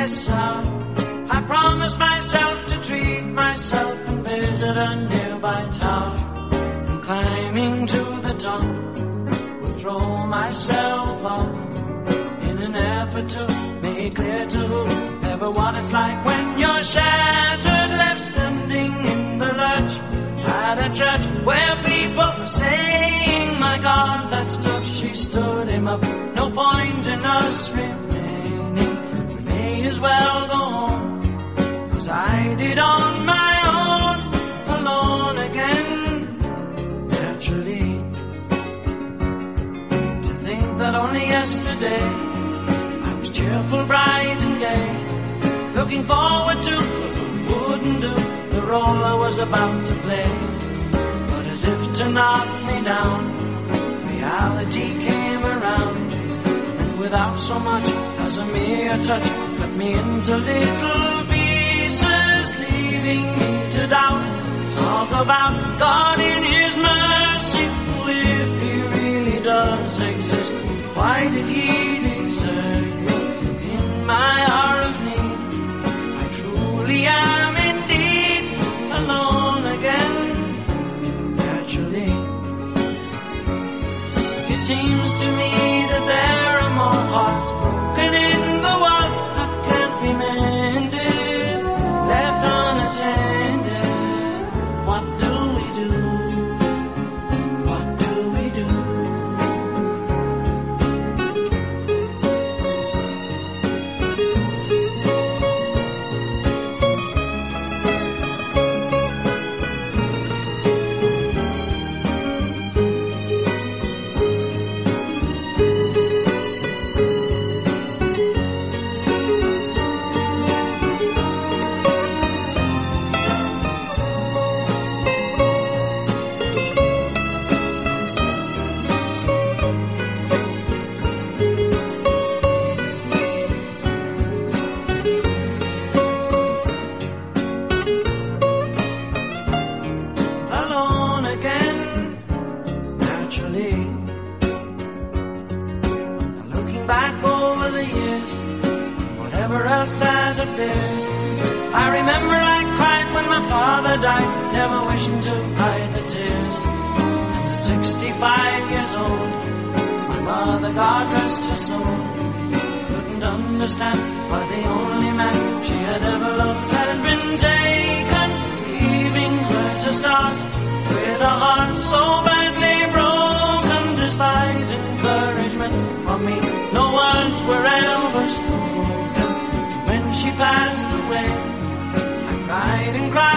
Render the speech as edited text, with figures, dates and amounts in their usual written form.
myself. I promised myself to treat myself and visit a nearby tower. And climbing to the top, would throw myself off in an effort to make clear to whoever what it's like when you're shattered, left standing in the lurch at a church where people were saying, my God, that's tough. She stood him up. No point in us remaining. We may as well go home, 'cause I did on my own, alone again. Naturally, to think that only yesterday I was cheerful, bright and gay, looking forward to what wouldn't do the role I was about to play. But as if to knock me down, reality came around, and without so much as a mere touch, cut me into little pieces, leaving me to doubt. Talk about God in His mercy, if He really does exist, why did He desert me in my hour of need? I truly am indeed alone again. Naturally, it seems to me that there are more hearts broken in the world that can't be mended, left unattended. What do we do? What do we do? Alone again, naturally. And looking back over the years, whatever else that appears, I remember I cried when my father died, never wishing to hide the tears. And at 65 years old, my mother, God rest her soul, couldn't understand why the only man she had ever loved had been taken, leaving her to start with a heart so badly broken. Despite encouragement from me, no words were ever spoken. When she passed away, I cried and cried.